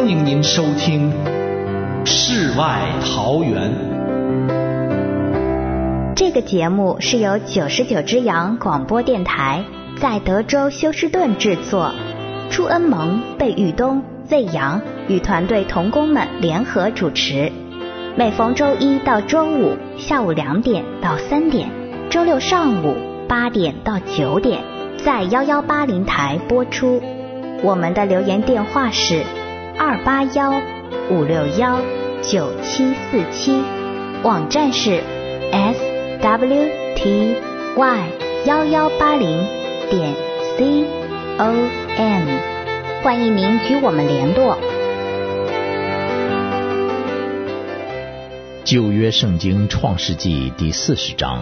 欢迎您收听世外桃源。 这个节目是由99只羊广播电台在德州休斯顿制作，朱恩蒙、贝玉东、魏阳与团队同工们联合主持，每逢周一到周五下午2点到3点，周六上午8点到9点在1180台播出。我们的留言电话是281-561-9747，网站是 swty1180.com， 欢迎您与我们联络。 旧约圣经创世纪第40章。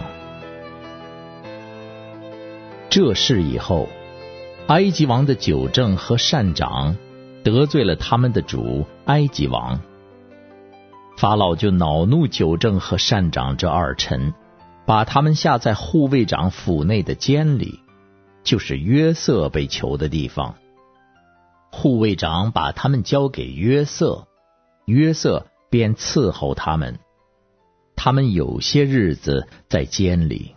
这事以后，埃及王的酒政和善长得罪了他们的主埃及王，法老就恼怒酒政和善长这2臣，把他们下在护卫长府内的监里，就是约瑟被囚的地方。护卫长把他们交给约瑟，约瑟便伺候他们，他们有些日子在监里。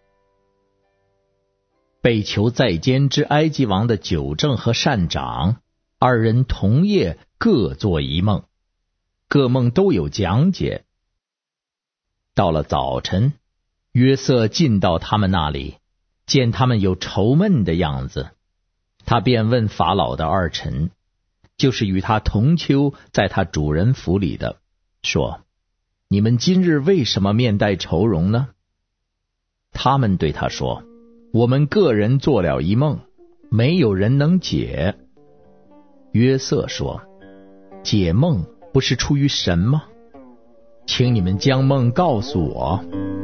被囚在监之埃及王的酒政和善长2人同夜各做一梦，各梦都有讲解。到了早晨，约瑟进到他们那里，见他们有愁闷的样子，他便问法老的2臣，就是与他同囚在他主人府里的，说：你们今日为什么面带愁容呢？他们对他说：我们个人做了一梦，没有人能解。约瑟说：解梦不是出于神吗？请你们将梦告诉我。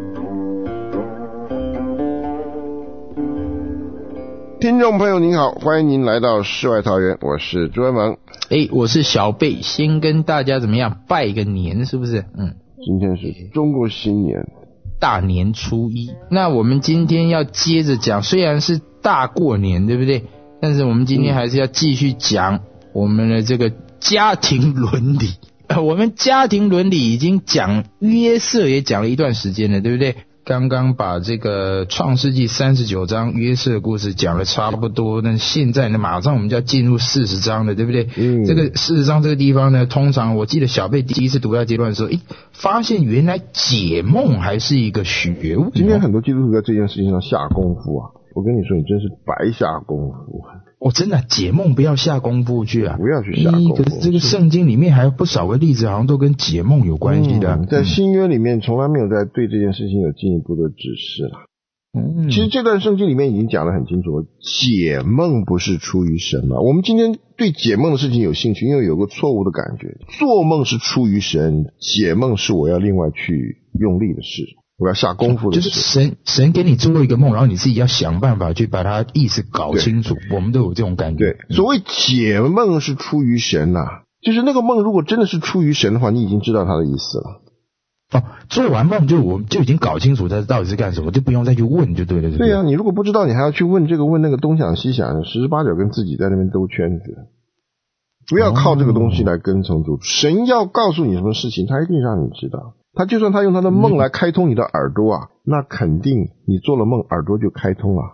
听众朋友您好，欢迎您来到世外桃源，我是朱恩蒙。 我是小贝，先跟大家怎么样拜个年，是不是？ 今天是中国新年大年初一，那我们今天要接着讲，虽然是大过年，对不对？但是我们今天还是要继续讲我们的这个家庭伦理。我们家庭伦理已经讲约瑟也讲了一段时间了，对不对？刚刚把这个创世纪39章约瑟的故事讲了差不多，那现在呢，马上我们就要进入40章了，对不对？这个40章这个地方呢，通常我记得小贝第一次读到阶段的时候，发现原来解梦还是一个学问。 今天很多基督徒在这件事情上下功夫啊，我跟你说，你真是白下功夫。 真的解梦不要下功夫去啊， 不要去下功夫。 可是这个圣经里面还有不少个例子，好像都跟解梦有关系的。 在新约里面从来没有在对这件事情有进一步的指示了。其实这段圣经里面已经讲得很清楚，解梦不是出于神嘛。我们今天对解梦的事情有兴趣，因为有个错误的感觉，做梦是出于神，解梦是我要另外去用力的事，我要下功夫的事。 就是神给你做一个梦，然后你自己要想办法去把它意思搞清楚。我们都有这种感觉。 对，所谓解梦是出于神啊，就是那个梦如果真的是出于神的话，你已经知道它的意思了。 做完梦我们就已经搞清楚它到底是干什么，就不用再去问就对了。 对啊，你如果不知道，你还要去问这个问那个，东想西想，十之八九跟自己在那边兜圈子。不要靠这个东西来跟从主。神要告诉你什么事情，他一定让你知道。他就算他用他的梦来开通你的耳朵啊，那肯定你做了梦，耳朵就开通了。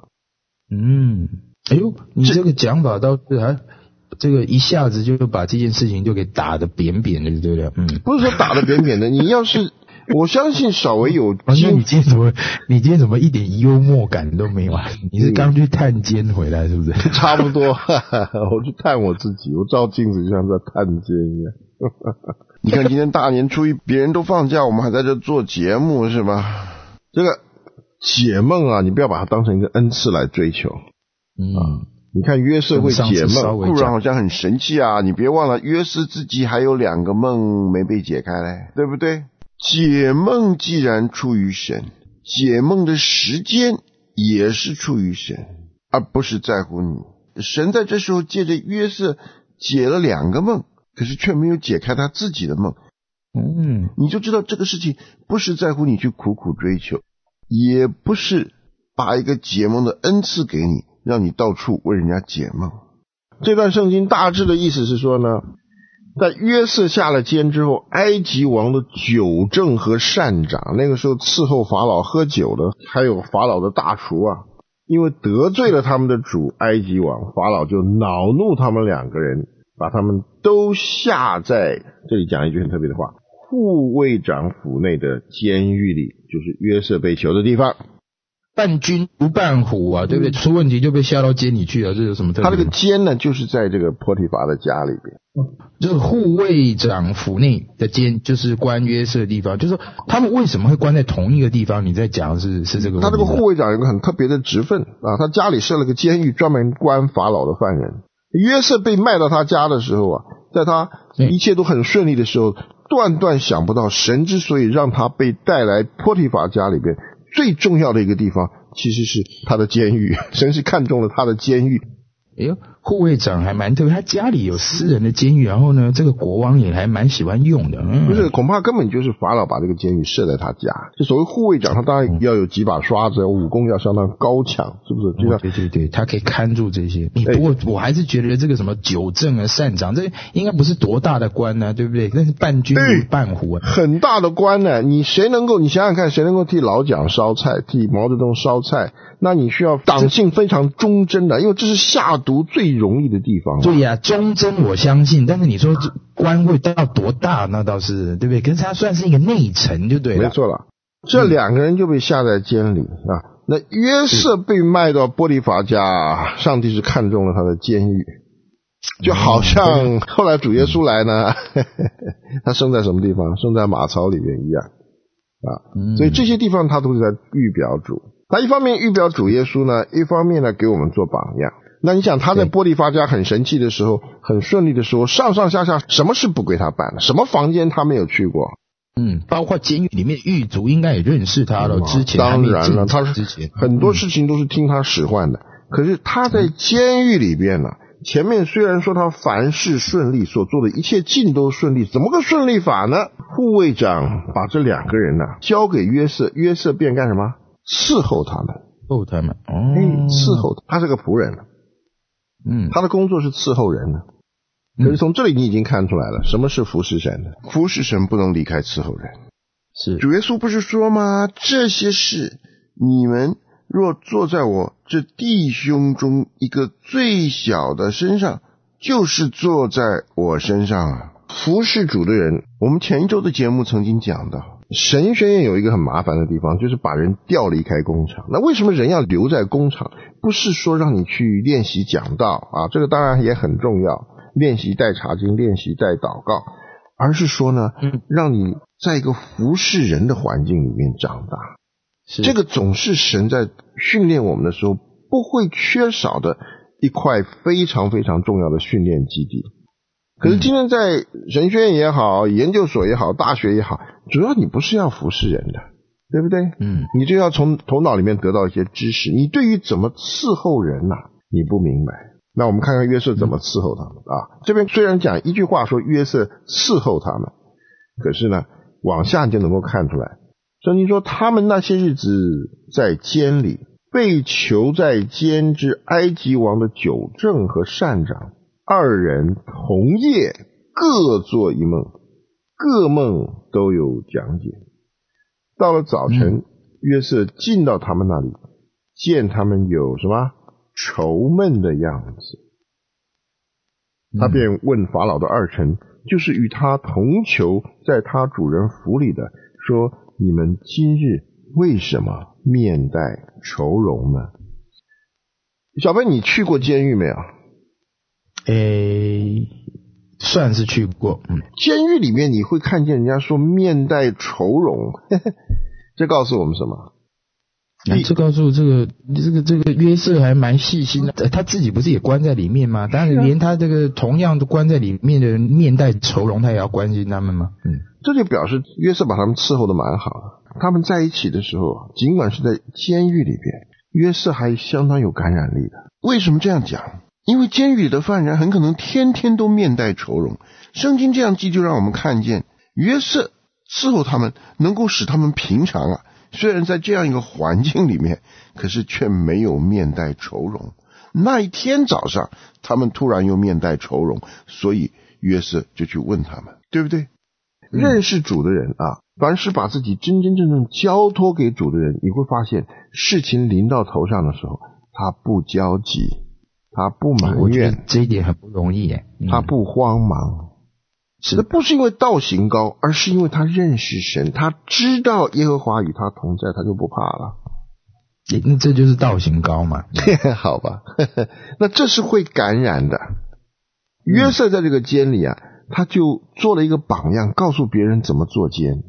你这个讲法倒是这个一下子就把这件事情就给打得扁扁的，对不对？ 不是说打得扁扁的，你要是我相信稍微有那你今天怎么一点幽默感都没有啊？你是刚去探监回来是不是？ 差不多，我去探我自己，我照镜子就像在探监一样。你看今天大年初一，别人都放假，我们还在这做节目是吧？这个解梦啊，你不要把它当成一个恩赐来追求。你看约瑟会解梦，固然好像很神奇啊，你别忘了约瑟自己还有2个梦没被解开嘞，对不对？解梦既然出于神，解梦的时间也是出于神，而不是在乎你。神在这时候借着约瑟解了2个梦，可是却没有解开他自己的梦。你就知道这个事情不是在乎你去苦苦追求，也不是把一个解梦的恩赐给你，让你到处为人家解梦。这段圣经大致的意思是说呢， 在约瑟下了监之后，埃及王的酒政和膳长，那个时候伺候法老喝酒的还有法老的大厨啊，因为得罪了他们的主埃及王，法老就恼怒他们两个人，把他们都下在，这里讲一句很特别的话，护卫长府内的监狱里，就是约瑟被囚的地方。 伴君如伴虎啊，对不对？出问题就被下到监里去了，这有什么特别？ 他这个监呢，就是在这个波提乏的家里边。 这个护卫长府内的监，就是关约瑟的地方。就是说，他们为什么会关在同一个地方？你在讲是这个问题？ 他这个护卫长有个很特别的职分啊，他家里设了个监狱，专门关法老的犯人。约瑟被卖到他家的时候啊，在他一切都很顺利的时候，断断想不到神之所以让他被带来波提乏家里边，最重要的一个地方其实是他的监狱，神是看中了他的监狱。 哎呦，护卫长还蛮特别，他家里有私人的监狱，然后呢，这个国王也还蛮喜欢用的。 不是，恐怕根本就是法老把这个监狱设在他家。就所谓护卫长，他当然要有几把刷子，武功要相当高强，是不是？就像对，他可以看住这些。不过我还是觉得这个什么酒政啊、膳长，这应该不是多大的官呢，对不对？那是伴君如伴虎啊， 很大的官呢。你想想看，谁能够替老蒋烧菜，替毛泽东烧菜？那你需要党性非常忠贞的，因为这是下毒最容易的地方。 对呀，忠贞我相信，但是你说官会到多大，那倒是对不对？可是他算是一个内臣就对了。 没错了，这两个人就被下在监里啊。那约瑟被卖到波提乏家，上帝是看中了他的监狱，就好像后来主耶稣来呢，他生在什么地方？生在马槽里面一样啊。所以这些地方他都是在预表主。他一方面预表主耶稣呢，一方面呢给我们做榜样。那你想他在波提乏家很神气的时候，很顺利的时候，上上下下什么事不归他办了，什么房间他没有去过。 包括监狱里面狱卒应该也认识他了，之前当然了，他是很多事情都是听他使唤的。可是他在监狱里边呢，前面虽然说他凡事顺利，所做的一切尽都顺利，怎么个顺利法呢？护卫长把这两个人呢交给约瑟，约瑟便干什么？伺候他们。伺候他是个仆人。他的工作是伺候人的。可是从这里你已经看出来了，什么是服侍神的？服侍神不能离开伺候人。 是主耶稣不是说吗？这些事你们若坐在我这弟兄中一个最小的身上，就是坐在我身上啊。服侍主的人，我们前一周的节目曾经讲到，神学院有一个很麻烦的地方，就是把人调离开工厂。那为什么人要留在工厂？不是说让你去练习讲道啊，这个当然也很重要，练习带查经，练习带祷告，而是说呢，让你在一个服侍人的环境里面长大。这个总是神在训练我们的时候不会缺少的一块非常非常重要的训练基地。可是今天在神学院也好，研究所也好，大学也好，主要你不是要服侍人的，对不对？你就要从头脑里面得到一些知识。你对于怎么伺候人你不明白。那我们看看约瑟怎么伺候他们啊。这边虽然讲一句话说约瑟伺候他们，可是呢，往下你就能够看出来。圣经说他们那些日子在监里，被囚在监之埃及王的酒政和膳长二人同夜，各做一梦，各梦都有讲解。到了早晨，约瑟进到他们那里，见他们有什么愁闷的样子，他便问法老的二臣，就是与他同囚在他主人府里的，说你们今日为什么面带愁容呢？小飞，你去过监狱没有？ 算是去过。 监狱里面你会看见人家说面带愁容，这告诉我们什么？ 这告诉这个约瑟还蛮细心的，他自己不是也关在里面吗？当然连他这个同样都关在里面的人面带愁容，他也要关心他们吗？ 这就表示约瑟把他们伺候的蛮好的。他们在一起的时候，尽管是在监狱里边，约瑟还相当有感染力的。为什么这样讲？因为监狱里的犯人很可能天天都面带愁容。圣经这样记就让我们看见约瑟伺候他们，能够使他们平常虽然在这样一个环境里面，可是却没有面带愁容。那一天早上他们突然又面带愁容，所以约瑟就去问他们，对不对？认识主的人啊，凡是把自己真真正正交托给主的人，你会发现事情临到头上的时候，他不焦急，他不埋怨， 我觉得这一点很不容易耶。 他不慌忙。那不是因为道行高，而是因为他认识神，他知道耶和华与他同在，他就不怕了。 那这就是道行高嘛。 好吧那这是会感染的。约瑟在这个监里啊，他就做了一个榜样，告诉别人怎么做监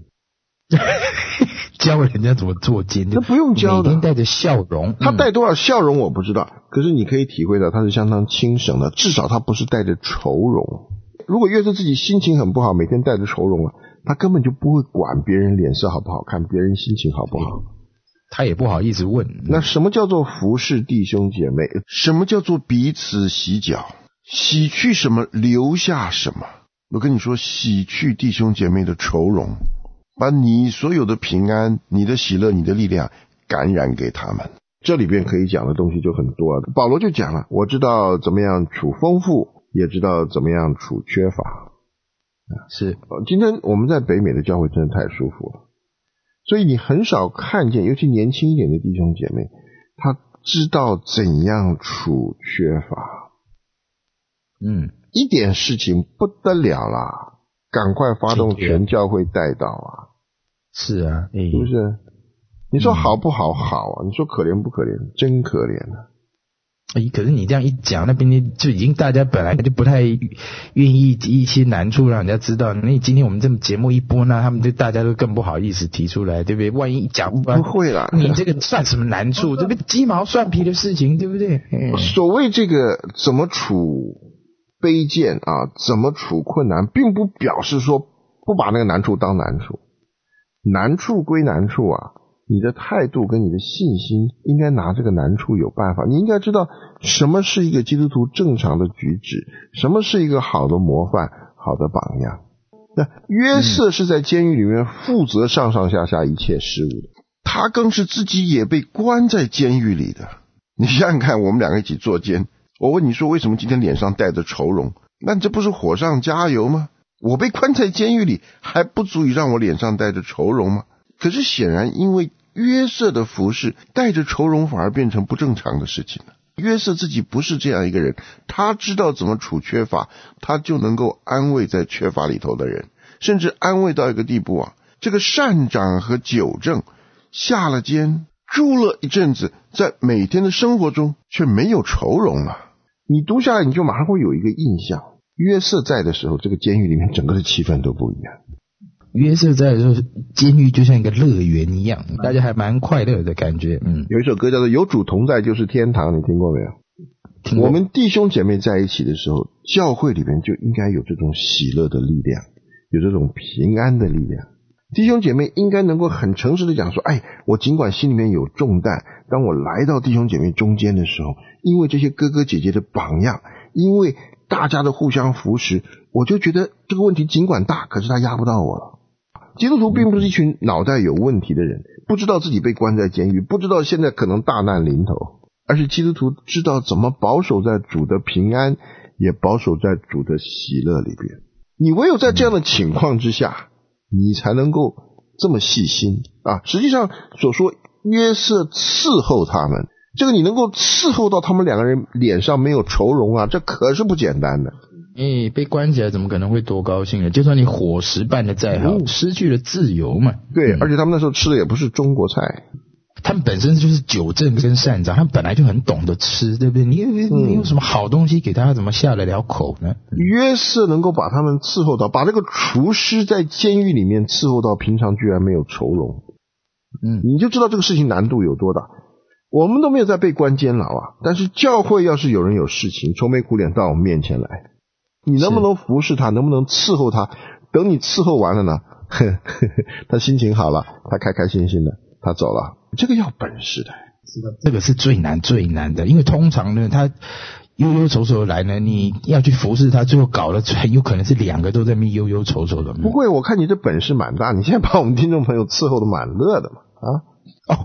教人家怎么做监， 他不用教的， 每天带着笑容。 他带多少笑容我不知道，可是你可以体会到他是相当轻省的，至少他不是带着愁容。如果约瑟自己心情很不好，每天带着愁容啊，他根本就不会管别人脸色好不好看，别人心情好不好， 他也不好意思问。 那什么叫做服侍弟兄姐妹？什么叫做彼此洗脚？洗去什么，留下什么？我跟你说，洗去弟兄姐妹的愁容，把你所有的平安、你的喜乐、你的力量感染给他们。这里边可以讲的东西就很多了。保罗就讲了，我知道怎么样处丰富，也知道怎么样处缺乏。 是， 今天我们在北美的教会真的太舒服了，所以你很少看见，尤其年轻一点的弟兄姐妹，他知道怎样处缺乏。一点事情不得了啦，赶快发动全教会带到啊。 是啊， 是不是？你说好不好？好啊。你说可怜不可怜？真可怜啊。 可是你这样一讲，那边就已经大家本来就不太愿意一些难处让人家知道。那今天我们这么节目一播，那他们就大家都更不好意思提出来，对不对？万一讲不会啦， 你这个算什么难处？这不鸡毛蒜皮的事情，对不对？ 所谓这个怎么处卑贱啊，怎么处困难，并不表示说不把那个难处当难处。难处归难处啊，你的态度跟你的信心应该拿这个难处有办法。你应该知道什么是一个基督徒正常的举止，什么是一个好的模范，好的榜样。那约瑟是在监狱里面负责上上下下一切事务的，他更是自己也被关在监狱里的。你想想看，我们两个一起坐监，我问你说为什么今天脸上带着愁容？那这不是火上加油吗？我被关在监狱里还不足以让我脸上带着愁容吗？可是显然因为约瑟的服侍，带着愁容反而变成不正常的事情了。约瑟自己不是这样一个人，他知道怎么处缺乏，他就能够安慰在缺乏里头的人，甚至安慰到一个地步啊，这个善长和酒政下了监，住了一阵子，在每天的生活中却没有愁容了。你读下来你就马上会有一个印象，约瑟在的时候，这个监狱里面整个的气氛都不一样。 约瑟在的时候，监狱就像一个乐园一样，大家还蛮快乐的感觉。 有一首歌叫做《有主同在就是天堂》，你听过没有？听过。我们弟兄姐妹在一起的时候，教会里面就应该有这种喜乐的力量，有这种平安的力量。弟兄姐妹应该能够很诚实的讲说，我尽管心里面有重担，当我来到弟兄姐妹中间的时候，因为这些哥哥姐姐的榜样，因为大家的互相扶持，我就觉得这个问题尽管大，可是他压不到我了。基督徒并不是一群脑袋有问题的人，不知道自己被关在监狱，不知道现在可能大难临头，而是基督徒知道怎么保守在主的平安，也保守在主的喜乐里边。你唯有在这样的情况之下，你才能够这么细心啊！实际上所说约瑟伺候他们，这个你能够伺候到他们两个人脸上没有愁容啊，这可是不简单的。 被关起来怎么可能会多高兴呢？就算你伙食办得再好，失去了自由嘛。 对，而且他们那时候吃的也不是中国菜， 他们本身就是酒政跟善长，他们本来就很懂得吃，对不对？你有什么好东西给他，怎么下得了口呢？ 约瑟能够把他们伺候到，把这个厨师在监狱里面伺候到平常居然没有愁容，你就知道这个事情难度有多大。我们都没有在被关监牢啊，但是教会要是有人有事情，愁眉苦脸到我们面前来，你能不能服侍他，能不能伺候他？等你伺候完了呢，他心情好了，他开开心心的，他走了。这个要本事的， 是的，这个是最难的，因为通常呢，他忧忧愁愁来呢，你要去服侍他，最后搞了很有可能是两个都在那边忧忧愁愁的。 不会，我看你这本事蛮大，你现在把我们听众朋友伺候的蛮乐的嘛啊！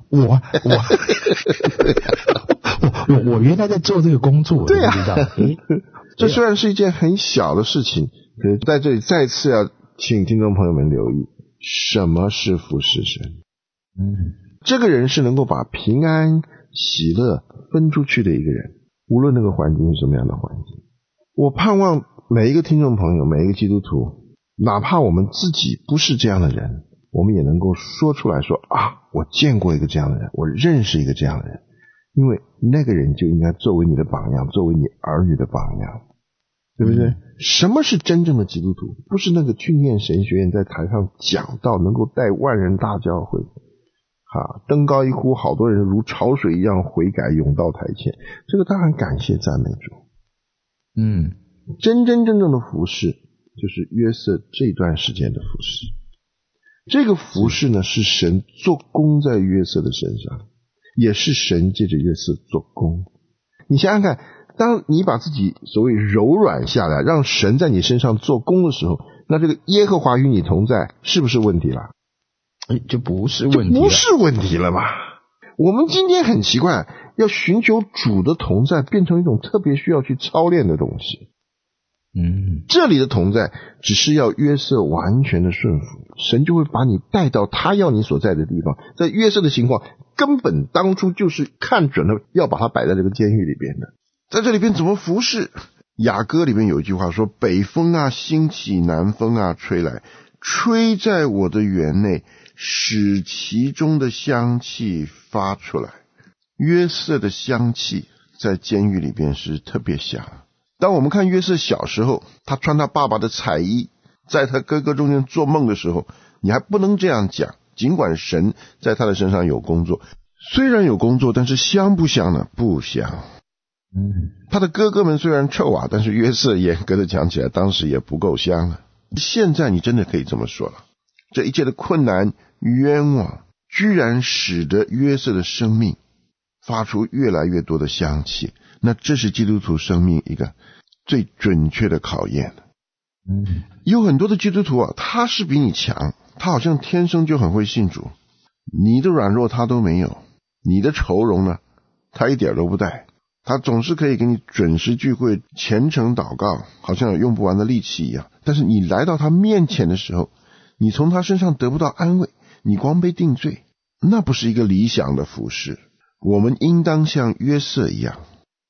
我原来在做这个工作， 对啊， 你知道。 这虽然是一件很小的事情， 可是在这里再次要请听众朋友们留意，什么是服侍神？这个人是能够把平安喜乐分出去的一个人，无论那个环境是什么样的环境。我盼望每一个听众朋友，每一个基督徒，哪怕我们自己不是这样的人，我们也能够说出来说啊，我见过一个这样的人，我认识一个这样的人，因为那个人就应该作为你的榜样，作为你儿女的榜样，对不对？什么是真正的基督徒？不是那个去念神学院在台上讲道能够带万人大教会登高一呼，好多人如潮水一样悔改涌到台前，这个当然感谢赞美主。真正的服事就是约瑟这段时间的服事。这个服事呢，是神做工在约瑟的身上，也是神借着约瑟做工。你想想看，当你把自己所谓柔软下来，让神在你身上做工的时候，那这个耶和华与你同在是不是问题了？ 就不是问题了， 不是问题了嘛。我们今天很奇怪，要寻求主的同在变成一种特别需要去操练的东西。这里的同在只是要约瑟完全的顺服，神就会把你带到他要你所在的地方。在约瑟的情况根本当初就是看准了要把他摆在这个监狱里边的。在这里边怎么服侍？雅歌里面有一句话说，北风啊兴起，南风啊吹来，吹在我的园内，使其中的香气发出来。约瑟的香气在监狱里边是特别香。当我们看约瑟小时候，他穿他爸爸的彩衣，在他哥哥中间做梦的时候，你还不能这样讲，尽管神在他的身上有工作，虽然有工作，但是香不香呢？不香。他的哥哥们虽然臭但是约瑟严格的讲起来，当时也不够香了。现在你真的可以这么说了，这一切的困难冤枉，居然使得约瑟的生命发出越来越多的香气。那这是基督徒生命一个最准确的考验。有很多的基督徒他是比你强，他好像天生就很会信主，你的软弱他都没有，你的愁容呢他一点都不带，他总是可以给你准时聚会，虔诚祷告，好像有用不完的力气一样。但是你来到他面前的时候，你从他身上得不到安慰，你光被定罪，那不是一个理想的服事。我们应当像约瑟一样。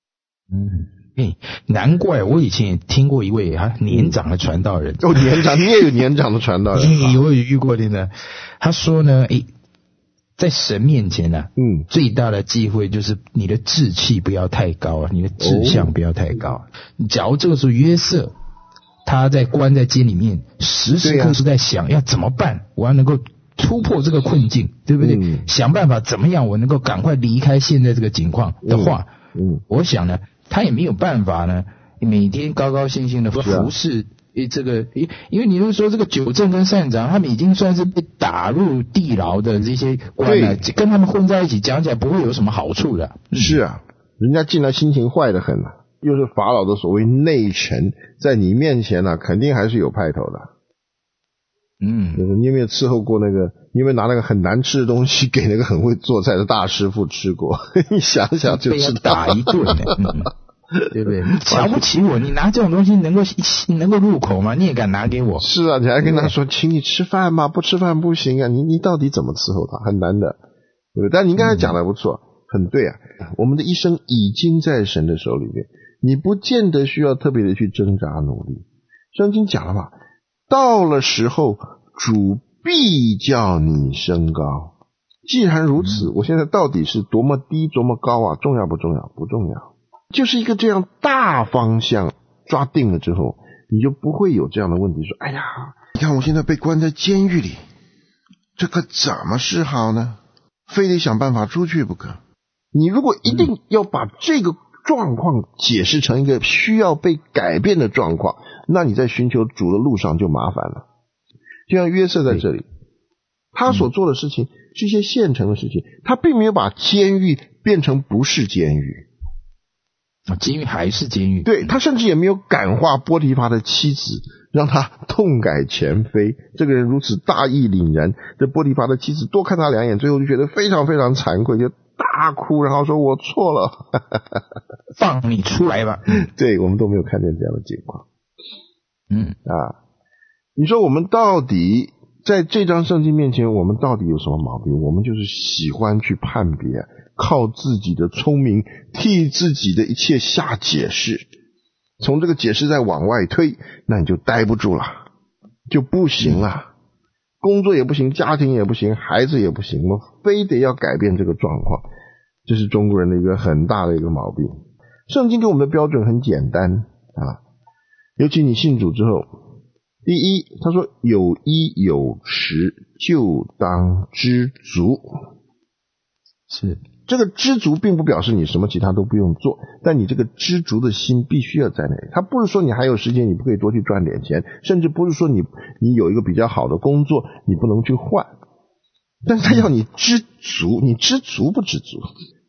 难怪我以前也听过一位年长的传道人。 年长，你也有年长的传道人。 我有遇过的呢。他说呢，在神面前呢，最大的忌讳就是你的志气不要太高，你的志向不要太高。假如这个时候约瑟他在关在监里面，时时刻是在想要怎么办，我要能够突破这个困境，对不对？想办法怎么样我能够赶快离开现在这个情况的话，我想呢，他也没有办法呢每天高高兴兴的服侍这个，因为你就说这个九正跟善长他们已经算是被打入地牢的这些官了，跟他们混在一起讲起来不会有什么好处的。 是啊，人家进来心情坏得很又是法老的所谓内臣，在你面前肯定还是有派头的。你有没有伺候过那个？你有没有拿那个很难吃的东西给那个很会做菜的大师傅吃过？你想想就知道， 被他打一顿对不对？你瞧不起我，你拿这种东西能够入口吗？你也敢拿给我？ 是啊，你还跟他说请你吃饭吧，不吃饭不行啊！你到底怎么伺候他？很难的，对不对？但你刚才讲的不错，很对啊。我们的一生已经在神的手里面，你不见得需要特别的去挣扎努力。圣经讲了嘛，到了时候主必叫你升高。既然如此，我现在到底是多么低多么高重要不重要？不重要。就是一个这样大方向抓定了之后，你就不会有这样的问题说，哎呀，你看我现在被关在监狱里，这可怎么是好呢？非得想办法出去不可。你如果一定要把这个状况解释成一个需要被改变的状况，那你在寻求主的路上就麻烦了。就像约瑟在这里，他所做的事情是一些现成的事情，他并没有把监狱变成不是监狱。 监狱还是监狱。 对，他甚至也没有感化波提乏的妻子，让他痛改前非。这个人如此大义凛然，这波提乏的妻子多看他两眼，最后就觉得非常非常惭愧，就大哭，然后说我错了放你出来吧。 对，我们都没有看见这样的情况。 你说我们到底在这张圣经面前，我们到底有什么毛病？我们就是喜欢去判别，靠自己的聪明替自己的一切下解释，从这个解释再往外推，那你就待不住了，就不行了。工作也不行，家庭也不行，孩子也不行，我们非得要改变这个状况。这是中国人的一个很大的一个毛病。圣经给我们的标准很简单尤其你信主之后，第一，他说有衣有食就当知足。 是， 这个知足并不表示你什么其他都不用做，但你这个知足的心必须要在那里。他不是说你还有时间你不可以多去赚点钱，甚至不是说你有一个比较好的工作你不能去换，但是他要你知足，你知足不知足？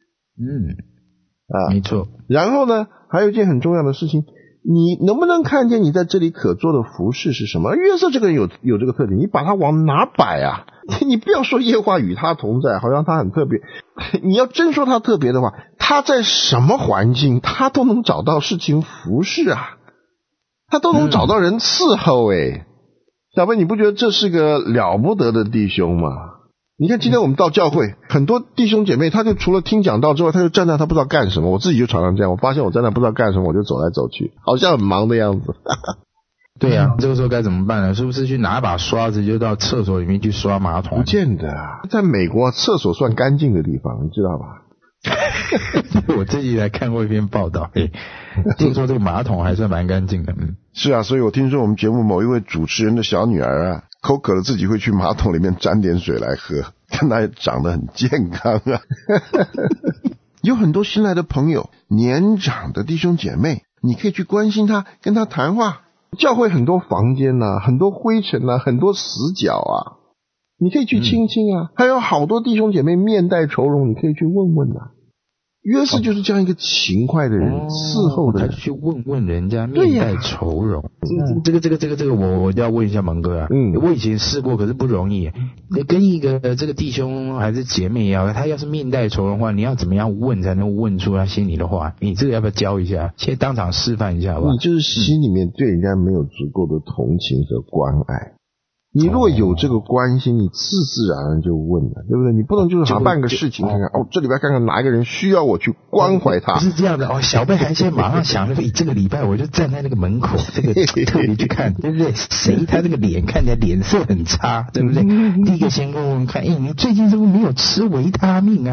没错。 然后呢，还有一件很重要的事情，你能不能看见你在这里可做的服事是什么？约瑟这个人有这个特点，你把他往哪摆啊？你不要说耶和华与他同在，好像他很特别。你要真说他特别的话，他在什么环境他都能找到事情服事啊，他都能找到人伺候小飞，你不觉得这是个了不得的弟兄吗？你看今天我们到教会，很多弟兄姐妹他就除了听讲道之外，他就站在他不知道干什么。我自己就常常这样，我发现我站在不知道干什么，我就走来走去，好像很忙的样子。 对啊，这个时候该怎么办呢？是不是去拿把刷子就到厕所里面去刷马桶？ 不见得在美国厕所算干净的地方，你知道吧？ 我最近来看过一篇报道，听说这个马桶还算蛮干净的。 是啊，所以我听说我们节目某一位主持人的小女儿口渴了自己会去马桶里面沾点水来喝，看她长得很健康有很多新来的朋友，年长的弟兄姐妹，你可以去关心他，跟他谈话。教会很多房间很多灰尘很多死角你可以去亲亲还有好多弟兄姐妹面带愁容，你可以去问问约瑟就是这样一个勤快的人，伺候的人， 去问问人家，面带愁容。这个我要问一下蒙哥我以前试过，可是不容易。跟一个这个弟兄还是姐妹他要是面带愁容的话，你要怎么样问才能问出他心里的话？你这个要不要教一下？先当场示范一下吧。 你就是心里面对人家没有足够的同情和关爱。你如果有这个关心，你自然就问了，对不对？你不能就是办个事情看看这礼拜看看哪一个人需要我去关怀他。 不是这样的小贝还现在马上想这个礼拜我就站在那个门口，这个特别去看，对不对？谁他这个脸看起来脸色很差，对不对？第一个先问问看，你最近是不是没有吃维他命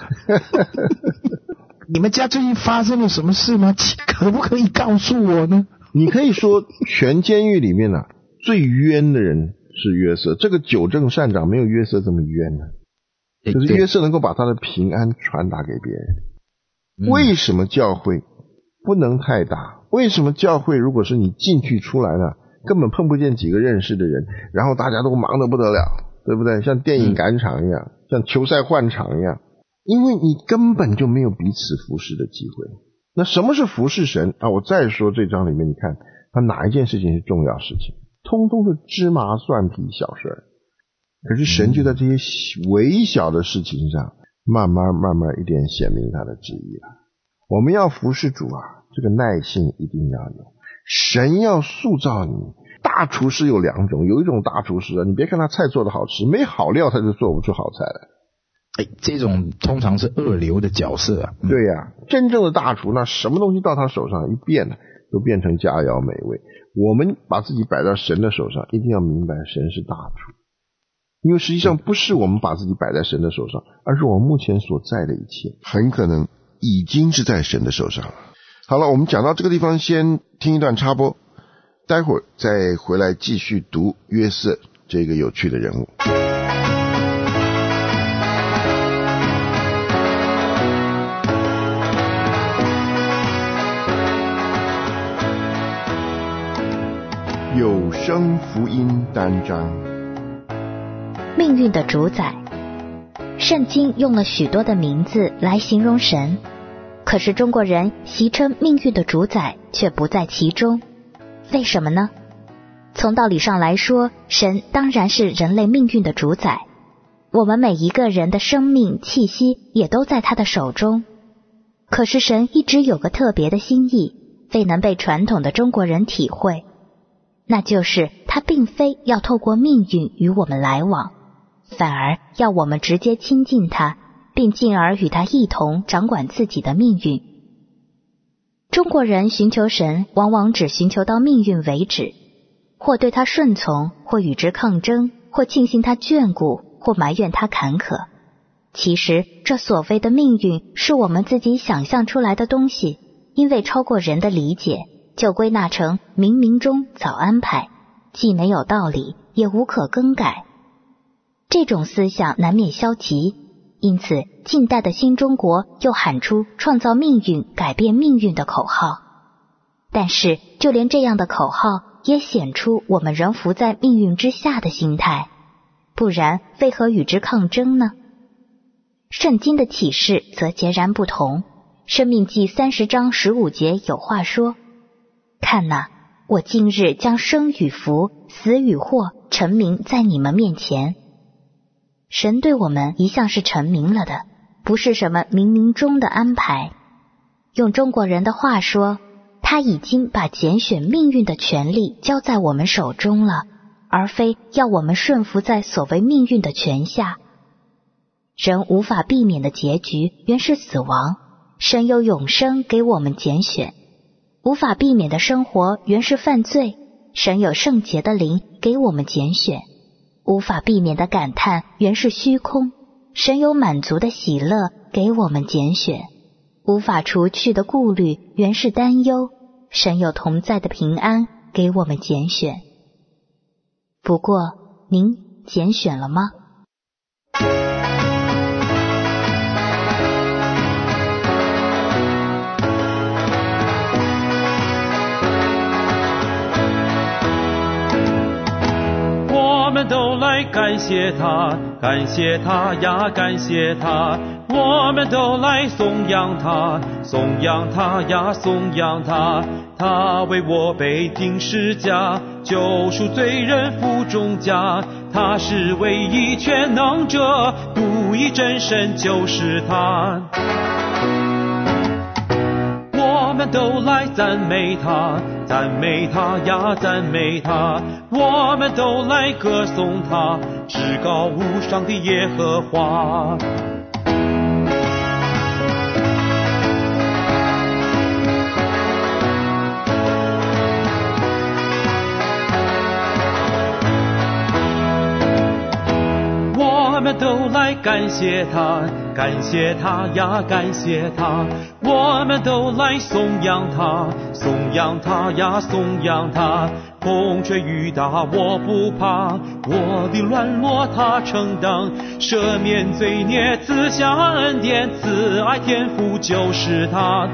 你们家最近发生了什么事吗？可不可以告诉我呢？ 你可以说全监狱里面最冤的人是约瑟，这个九正善长没有约瑟这么冤就是约瑟能够把他的平安传达给别人。为什么教会不能太大？为什么教会如果是你进去出来了根本碰不见几个认识的人，然后大家都忙得不得了，对不对？像电影赶场一样，像球赛换场一样，因为你根本就没有彼此服侍的机会。那什么是服侍神我再说这章里面，你看他哪一件事情是重要事情？通通是芝麻蒜皮小事可是神就在这些微小的事情上慢慢一点显明他的旨意了。我们要服侍主这个耐性一定要有。神要塑造你。大厨师有两种，有一种大厨师你别看他菜做得好吃，没好料他就做不出好菜来。 这种通常是二流的角色对真正的大厨那什么东西到他手上一变都变成佳肴美味。我们把自己摆到神的手上，一定要明白神是大厨，因为实际上不是我们把自己摆在神的手上，而是我们目前所在的一切很可能已经是在神的手上了。好了，我们讲到这个地方先听一段插播，待会儿再回来继续读约瑟这个有趣的人物。有声福音单章， 命运的主宰。圣经用了许多的名字来形容神，可是中国人习称命运的主宰却不在其中，为什么呢？从道理上来说，神当然是人类命运的主宰，我们每一个人的生命气息也都在他的手中。可是神一直有个特别的心意，未能被传统的中国人体会。 那就是他并非要透过命运与我们来往，反而要我们直接亲近他，并进而与他一同掌管自己的命运。中国人寻求神，往往只寻求到命运为止，或对他顺从，或与之抗争，或庆幸他眷顾，或埋怨他坎坷。其实这所谓的命运是我们自己想象出来的东西，因为超过人的理解，就归纳成冥冥中早安排，既没有道理，也无可更改。这种思想难免消极，因此近代的新中国又喊出创造命运、改变命运的口号。但是就连这样的口号也显出我们仍伏在命运之下的心态，不然为何与之抗争呢？圣经的启示则截然不同。申命记30章15节有话说：看哪，我今日将生与福、死与祸陈明在你们面前。神对我们一向是陈明了的，不是什么冥冥中的安排。用中国人的话说，他已经把拣选命运的权利交在我们手中了，而非要我们顺服在所谓命运的权下。人无法避免的结局原是死亡，神有永生给我们拣选；无法避免的生活原是犯罪，神有圣洁的灵给我们拣选；无法避免的感叹原是虚空，神有满足的喜乐给我们拣选；无法除去的顾虑原是担忧，神有同在的平安给我们拣选。不过，您拣选了吗？ 我们都来感谢他，感谢他呀，感谢他。我们都来颂扬他，颂扬他呀，颂扬他。他为我被钉十架，救赎罪人负重价。他是唯一全能者，独一真神就是他。我们都来赞美他，赞美他呀，赞美他。我们都来歌颂他，至高无上的耶和华。我们都来感谢他，感谢他呀，感谢他。我们都来颂扬他，颂扬他呀，颂扬他。风吹雨打我不怕，我的软弱他承当，赦免罪孽，赐下恩典，慈爱天父就是他。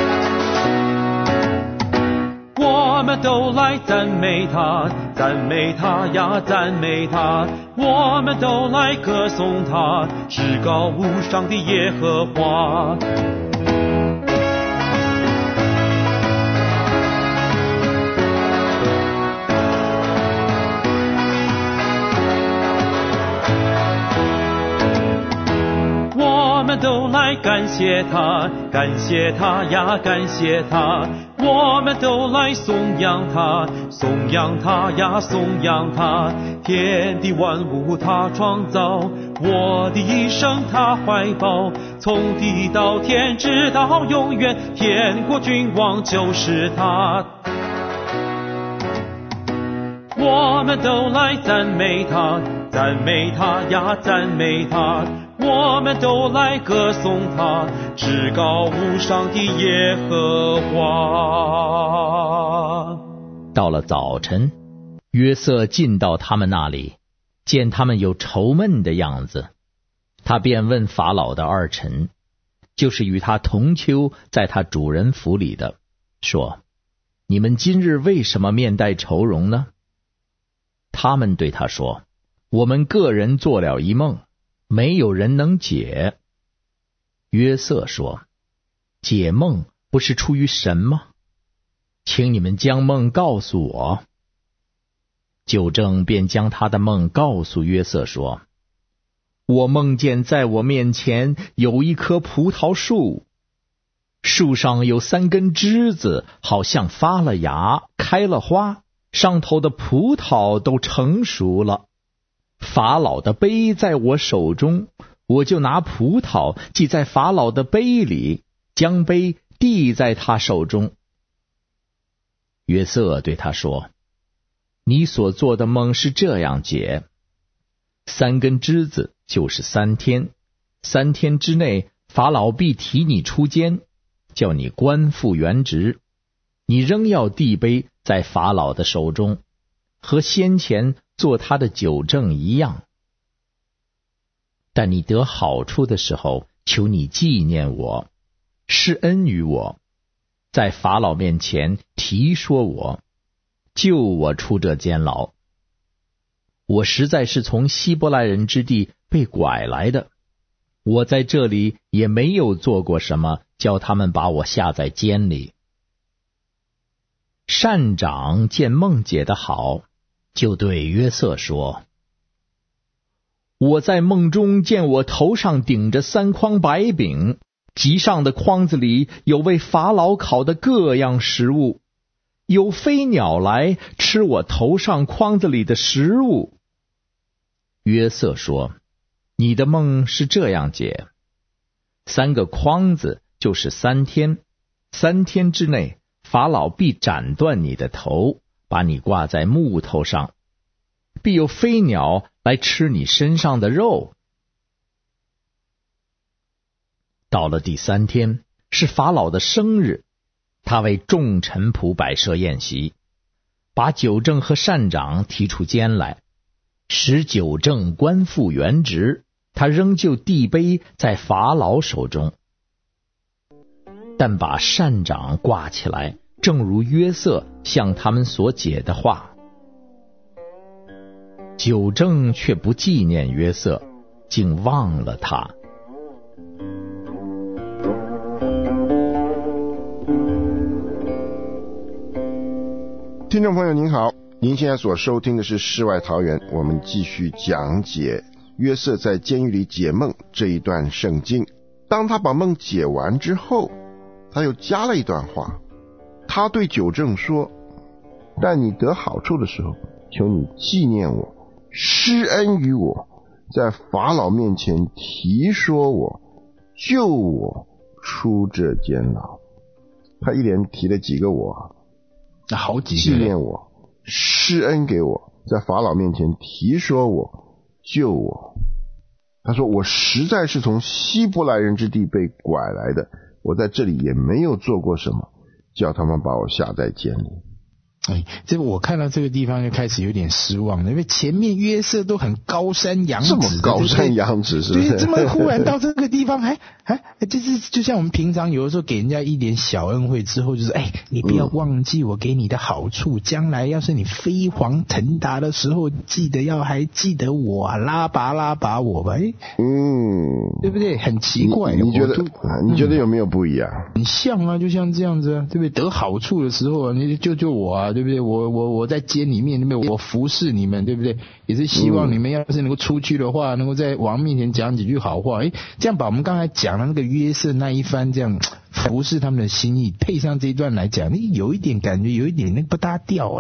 我们都来赞美他，赞美他呀，赞美他。我们都来歌颂他，至高无上的耶和华。我们都来感谢他，感谢他呀，感谢他。我们都来颂扬他，颂扬他呀，颂扬他。天地万物他创造，我的一生他怀抱，从地到天直到永远，天国君王就是他。我们都来赞美他，赞美他呀，赞美他。我们都来歌颂他，至高无上的耶和华。 到了早晨，约瑟进到他们那里，见他们有愁闷的样子，他便问法老的二臣，就是与他同囚在他主人府里的，说：你们今日为什么面带愁容呢？他们对他说：我们个人做了一梦，没有人能解。约瑟说：解梦不是出于神吗？请你们将梦告诉我。酒政便将他的梦告诉约瑟说：我梦见在我面前有一棵葡萄树，树上有3根枝子，好像发了芽，开了花， 上头的葡萄都成熟了。法老的杯在我手中，我就拿葡萄记在法老的杯里，将杯递在他手中。约瑟对他说，你所做的梦是这样解：3根枝子就是3天，3天之内法老必提你出监，叫你官复原职，你仍要递杯在法老的手中，和先前做他的酒政一样。但你得好处的时候，求你纪念我，施恩于我，在法老面前提说我，救我出这监牢。我实在是从希伯来人之地被拐来的，我在这里也没有做过什么，叫他们把我下在监里。善长见梦解得好，就对约瑟说，我在梦中见我头上顶着3筐白饼，极上的筐子里有为法老烤的各样食物，有飞鸟来吃我头上筐子里的食物。约瑟说，你的梦是这样解：3个筐子就是3天，3天之内法老必斩断你的头，把你挂在木头上，必有飞鸟来吃你身上的肉。到了第3天，是法老的生日，他为众臣仆摆设宴席，把酒政和善长提出监来，使酒政官复原职，他仍旧递杯在法老手中，但把善长挂起来，正如约瑟向他们所解的话。酒政却不纪念约瑟，竟忘了他。 听众朋友您好，您现在所收听的是世外桃源，我们继续讲解约瑟在监狱里解梦这一段圣经。当他把梦解完之后，他又加了一段话，他对酒政说，但你得好处的时候，求你纪念我，施恩于我，在法老面前提说我，救我出这监牢。他一连提了几个我， 好几个， 纪念我，施恩给我，在法老面前提说我，救我。他说，我实在是从希伯来人之地被拐来的，我在这里也没有做过什么，叫他们把我下在监里。 这个我看到这个地方就开始有点失望了，因为前面约瑟都很高山仰止， 这么高山仰止，是不是？ 对，这么忽然到这个地方，就像我们平常有的时候给人家一点小恩惠之后，就是你不要忘记我给你的好处，将来要是你飞黄腾达的时候，还记得我啊，拉拔我吧，对不对？很奇怪， 你觉得有没有不一样？ 很像啊，就像这样子啊，对不对？得好处的时候，你就救我啊，对不对？我在监里面，对不对？我服侍你们，对不对？也是希望你们要是能够出去的话，能够在王面前讲几句好话。这样把我们刚才讲的那个约瑟那一番这样服侍他们的心意，配上这一段来讲，有一点感觉，有一点那个不搭调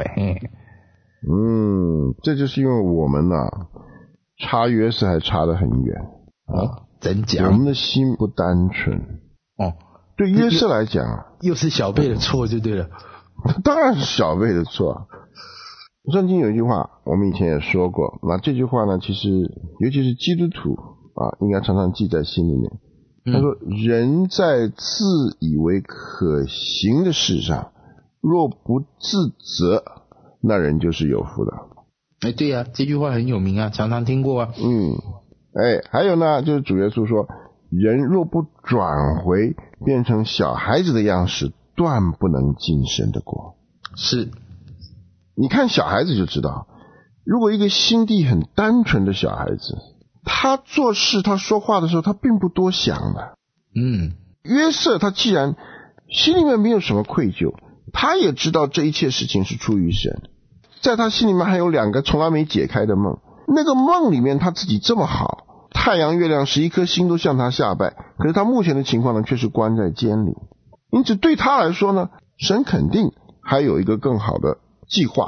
这就是因为我们差约瑟还差得很远真讲我们的心不单纯对约瑟来讲又是小辈的错就对了。 当然是小辈的错。圣经有一句话我们以前也说过，那这句话呢，其实尤其是基督徒应该常常记在心里面。他说，人在自以为可行的事上若不自责，那人就是有福的。 对啊，这句话很有名啊，常常听过啊。 还有呢，就是主耶稣说，人若不转回变成小孩子的样式，断不能进神的国。 是， 你看小孩子就知道，如果一个心地很单纯的小孩子，他做事他说话的时候他并不多想的。约瑟他既然心里面没有什么愧疚，他也知道这一切事情是出于神，在他心里面还有2个从来没解开的梦，那个梦里面他自己这么好，太阳月亮11颗星都向他下拜，可是他目前的情况呢，却是关在监里。因此对他来说呢，神肯定还有一个更好的计划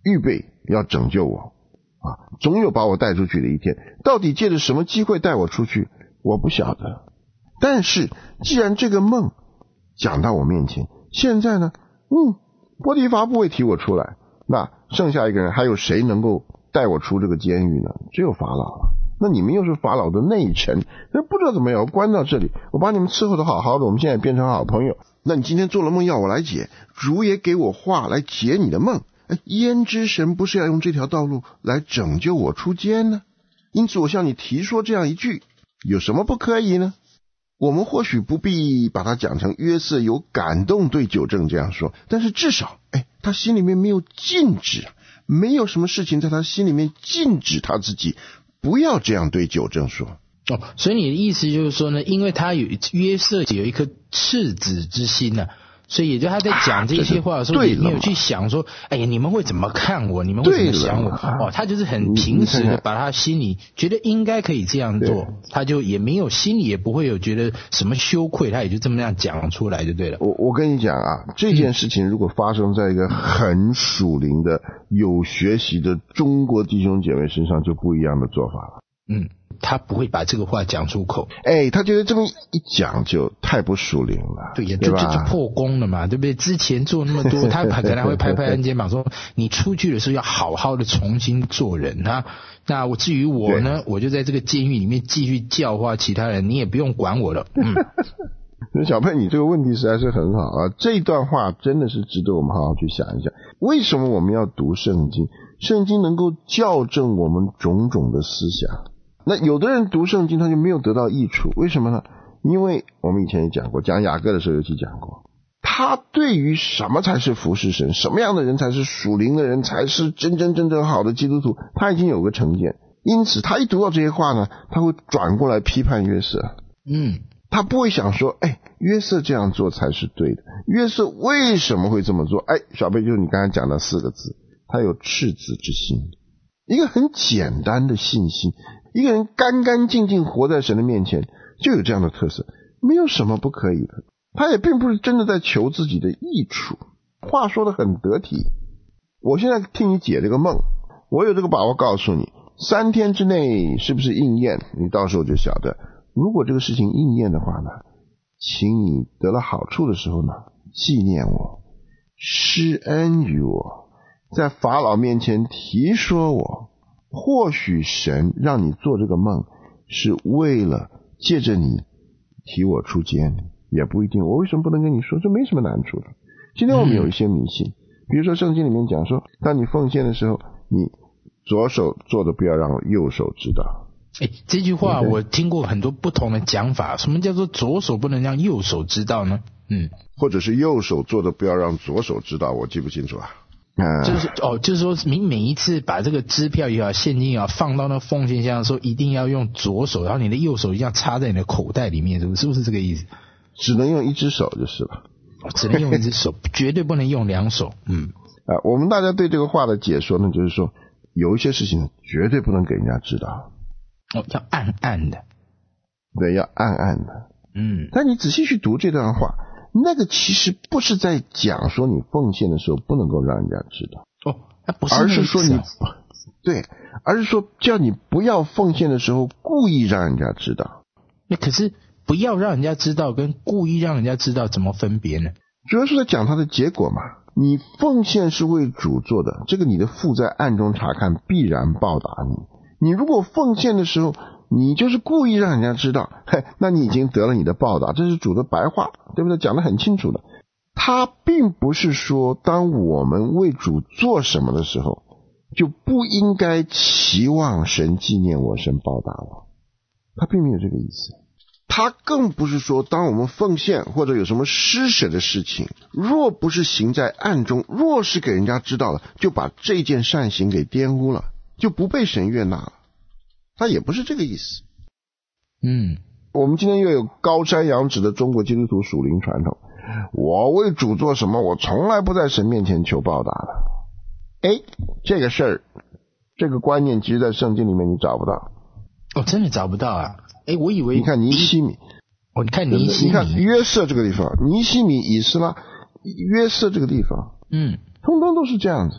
预备要拯救我总有把我带出去的一天。到底借着什么机会带我出去，我不晓得。但是既然这个梦讲到我面前，现在呢波提乏不会提我出来，那剩下一个人还有谁能够带我出这个监狱呢？只有法老了。那你们又是法老的内臣，那不知道怎么样关到这里，我把你们伺候的好好的，我们现在变成好朋友。那你今天做了梦要我来解，主也给我话来解你的梦，焉知神不是要用这条道路来拯救我出监呢？因此我向你提说这样一句，有什么不可以呢？我们或许不必把它讲成约瑟有感动对九正这样说，但是至少他心里面没有禁止，没有什么事情在他心里面禁止他自己不要这样对九正说。 所以你的意思就是说呢，因为他约瑟有一颗赤子之心呢，所以也就他在讲这些话的时候，也没有去想说你们会怎么看我，你们会怎么想我他就是很平时的把他心里觉得应该可以这样做，他就也没有心里也不会有觉得什么羞愧，他也就这么样讲出来就对了。 我跟你讲这件事情如果发生在一个很属灵的有学习的中国弟兄姐妹身上，就不一样的做法了。 他不会把这个话讲出口， 他觉得这么一讲就太不属灵了， 对，就破功了嘛，对不对？之前做那么多，他可能会拍拍人肩膀说，你出去的时候要好好的重新做人那我至于我呢，我就在这个监狱里面继续教化其他人，你也不用管我了。 小佩，你这个问题实在是很好这段话真的是值得我们好好去想一下。为什么我们要读圣经？圣经能够校正我们种种的思想。那有的人读圣经他就没有得到益处，为什么呢？因为我们以前也讲过，讲雅各的时候尤其讲过，他对于什么才是服侍神，什么样的人才是属灵的人，才是真正好的基督徒，他已经有个成见。因此他一读到这些话呢，他会转过来批判约瑟。他不会想说约瑟这样做才是对的，约瑟为什么会这么做？小贝，就是你刚才讲的4个字，他有赤子之心，一个很简单的信心。一个人干干净净活在神的面前就有这样的特色，没有什么不可以的。他也并不是真的在求自己的益处，话说得很得体。我现在替你解这个梦，我有这个把握告诉你3天之内是不是应验，你到时候就晓得。如果这个事情应验的话呢，请你得了好处的时候呢，纪念我，施恩于我，在法老面前提说我。或许神让你做这个梦是为了借着你提我出监，也不一定。我为什么不能跟你说？这没什么难处的。今天我们有一些迷信，比如说圣经里面讲说，当你奉献的时候，你左手做的不要让右手知道。 这句话我听过很多不同的讲法，什么叫做左手不能让右手知道呢？ 或者是右手做的不要让左手知道，我记不清楚就是说你每一次把这个支票也好现金也好放到那奉献箱的时候，一定要用左手，然后你的右手一定要插在你的口袋里面，是不是这个意思？ 只能用一只手就是了。 只能用一只手绝对不能用2手。 我们大家对这个话的解说呢，就是说有一些事情绝对不能给人家知道。 要暗暗的。 对，要暗暗的。但你仔细去读这段话，那个其实不是在讲说你奉献的时候不能够让人家知道不是， 而是说而是说叫你不要奉献的时候故意让人家知道。 那可是不要让人家知道跟故意让人家知道怎么分别呢？ 主要是在讲它的结果嘛。你奉献是为主做的，这个你的父在暗中查看，必然报答你。你如果奉献的时候你就是故意让人家知道，那你已经得了你的报答，这是主的白话，对不对？讲得很清楚的。他并不是说当我们为主做什么的时候就不应该期望神纪念我，神报答我，他并没有这个意思。他更不是说当我们奉献或者有什么施舍的事情，若不是行在暗中，若是给人家知道了，就把这件善行给玷污了，就不被神悦纳了。他也不是这个意思。我们今天又有高山仰止的中国基督徒属灵传统，我为主做什么，我从来不在神面前求报答的。这个事儿，这个观念其实在圣经里面你找不到。 真的找不到啊。我以为你看尼希米， 你看尼希米， 你看约瑟这个地方，尼希米、以斯拉、约瑟这个地方，通通都是这样子。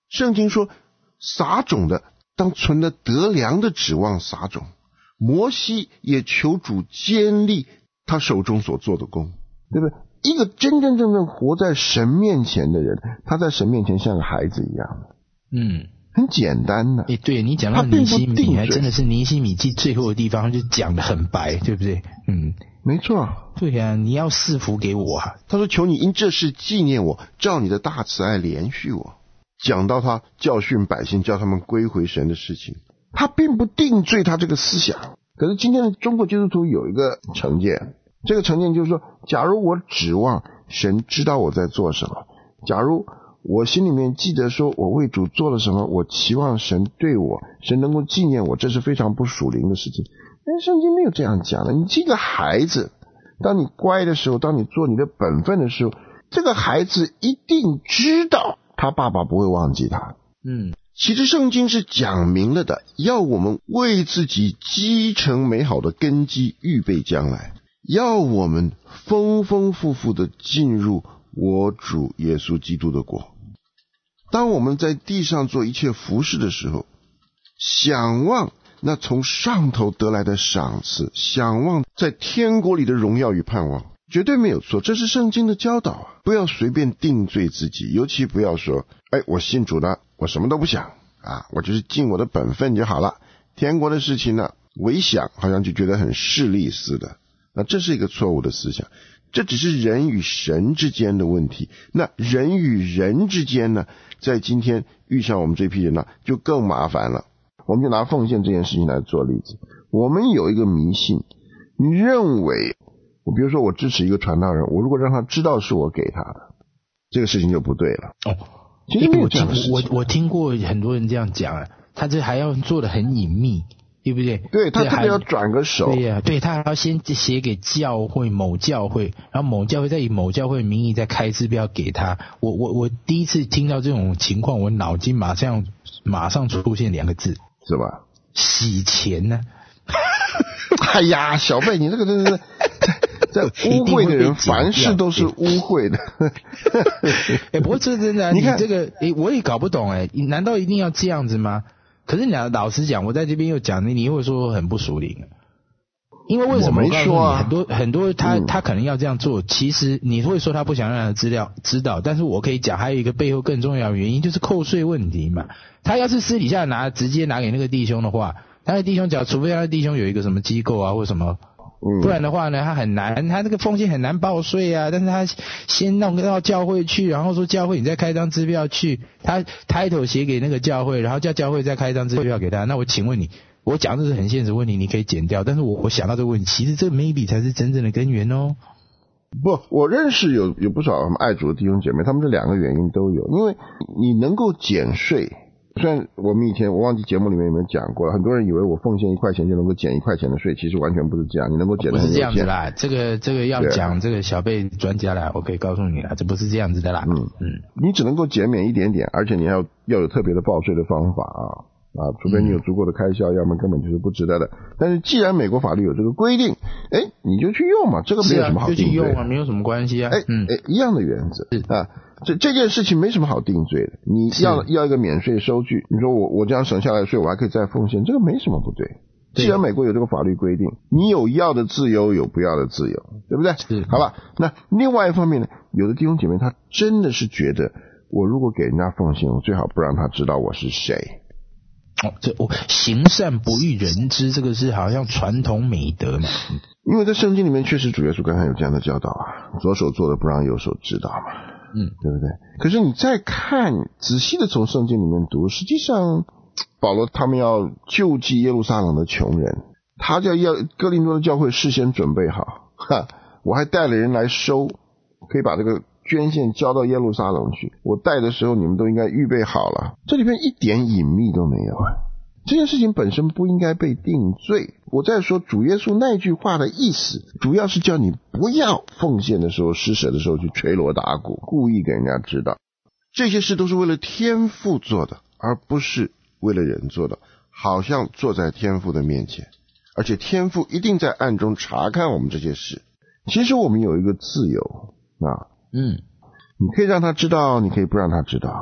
圣经说撒种的当存了得粮的指望撒种，摩西也求主坚立他手中所做的工，对不对？一个真真正正活在神面前的人，他在神面前像个孩子一样，很简单的。 对，你讲到尼希米，还真的是尼希米记最后的地方就讲得很白，对不对？ 没错。 对啊，你要赐福给我啊。 他说求你因这事纪念我，照你的大慈爱连续我。讲到他教训百姓叫他们归回神的事情，他并不定罪他这个思想。可是今天的中国基督徒有一个成见，这个成见就是说，假如我指望神知道我在做什么，假如我心里面记得说我为主做了什么，我期望神对我，神能够纪念我，这是非常不属灵的事情。但圣经没有这样讲的。你这个孩子，当你乖的时候，当你做你的本分的时候，这个孩子一定知道他爸爸不会忘记他。其实圣经是讲明了的，要我们为自己积成美好的根基，预备将来，要我们丰丰富富的进入我主耶稣基督的国。当我们在地上做一切服事的时候，想望那从上头得来的赏赐，想望在天国里的荣耀与盼望，绝对没有错，这是圣经的教导啊！不要随便定罪自己，尤其不要说我信主了，我什么都不想啊，我就是尽我的本分就好了，天国的事情呢，唯想好像就觉得很势利似的。那这是一个错误的思想，这只是人与神之间的问题。那人与人之间呢，在今天遇上我们这批人呢，就更麻烦了。我们就拿奉献这件事情来做例子。我们有一个迷信，你认为比如说我支持一个传道人，我如果让他知道是我给他的，这个事情就不对了。其实没有这样的事情。 我听过很多人这样讲，他这还要做得很隐秘，对不对？ 对，他特别要转个手。 对呀，对，他还要先写给教会某教会，然后某教会再以某教会的名义再开支票给他。我第一次听到这种情况，我脑筋马上出现两个字， 是吧？ 洗钱呢？ 哎呀，小贝，你这个真的是在污秽的人，凡事都是污秽的。 不过这真的，你这个我也搞不懂难道一定要这样子吗？可是你老实讲，我在这边又讲，你会说很不属灵，因为为什么？我告诉你，很多他可能要这样做，其实你会说他不想让人资料知道，但是我可以讲还有一个背后更重要的原因，就是扣税问题嘛。他要是私底下直接拿给那个弟兄的话，他的弟兄除非他的弟兄有一个什么机构啊或什么，不然的话呢，他很难，他这个奉献很难报税啊。但是他先弄到教会去，然后说教会你再开张支票去，他 title 写给那个教会，然后叫教会再开张支票给他。那我请问你，我讲的是很现实问题，你可以剪掉，但是我想到这个问题，其实这 maybe 才是真正的根源哦。 不，我认识有不少爱主的弟兄姐妹，他们这两个原因都有。因为你能够减税，虽然我们以前我忘记节目里面有没有讲过，很多人以为我奉献1块钱就能够减1块钱的税，其实完全不是这样，你能够减的很有限。 不是这样子啦，这个要讲这个小贝专家啦，我可以告诉你啦，这不是这样子的啦。 你只能够减免一点点，而且你要有特别的报税的方法除非你有足够的开销，要么根本就是不值得的。但是既然美国法律有这个规定，你就去用嘛，这个没有什么好定罪的。就去用没有什么关系啊。 一样的原则这件事情没什么好定罪的。你要一个免税收据，你说我这样省下来的税我还可以再奉献，这个没什么不对。既然美国有这个法律规定，你有要的自由，有不要的自由，对不对？好吧，那另外一方面呢，有的弟兄姐妹他真的是觉得，我如果给人家奉献，我最好不让他知道我是谁。 行善不欲人知，这个是好像传统美德嘛。 因为在圣经里面确实主耶稣刚才有这样的教导左手做的不让右手知道嘛，对不对？可是你再看仔细的从圣经里面读，实际上保罗他们要救济耶路撒冷的穷人，他叫哥林多的教会事先准备好，我还带了人来收，可以把这个捐献交到耶路撒冷去，我带的时候你们都应该预备好了。这里面一点隐秘都没有这件事情本身不应该被定罪。我在说主耶稣那句话的意思，主要是叫你不要奉献的时候施舍的时候去捶锣打鼓，故意给人家知道。这些事都是为了天父做的，而不是为了人做的，好像坐在天父的面前，而且天父一定在暗中查看我们这些事。其实我们有一个自由你可以让他知道，你可以不让他知道。